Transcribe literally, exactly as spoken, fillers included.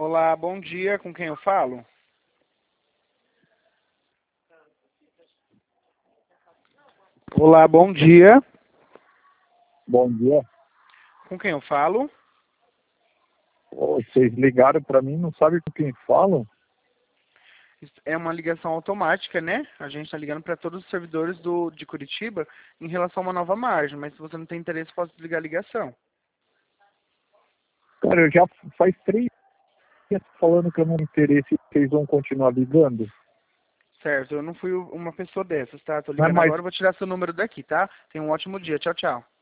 Olá, bom dia. Com quem eu falo? Olá, bom dia. Bom dia. Com quem eu falo? Ô, vocês ligaram para mim, não sabe com quem falam? É uma ligação automática, né? A gente está ligando para todos os servidores do, de Curitiba em relação a uma nova margem, mas se você não tem interesse, posso desligar a ligação. Cara, eu já faz três dias falando que eu não tenho interesse e vocês vão continuar ligando. Certo, eu não fui uma pessoa dessas, tá? Tô Não é ligando mais agora, eu vou tirar seu número daqui, tá? Tenha um ótimo dia. Tchau, tchau.